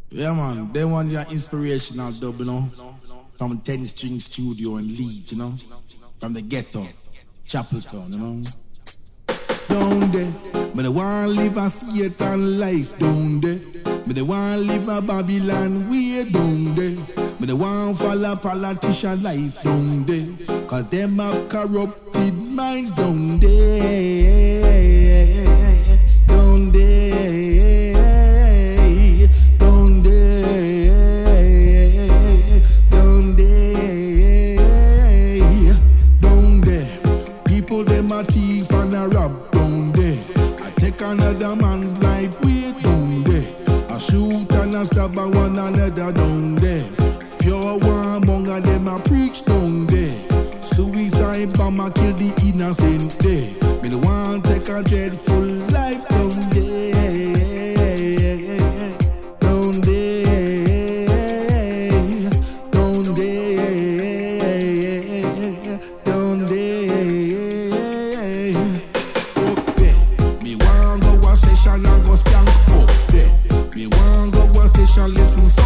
Yeah, man. They want your inspirational dub, you know, from 10 String Studio in Leeds, you know, from the ghetto, Chapeltown, you know. Down there, but they want to live a Satan life, down there. But they want to live a Babylon way, down there. But they want to follow politician life, down there. Cause them have corrupted minds, down there. Down there. Down there. Down there. Down there. People, them a thief and a rob. Take another man's life way down there. I shoot and I stab by one another down there. Pure one among them I preach down there. Suicide bomber kill the innocent there. Me the one take a dreadful life down there. Down there. Down there. Down there. And go skank up there. Me want go a session, listen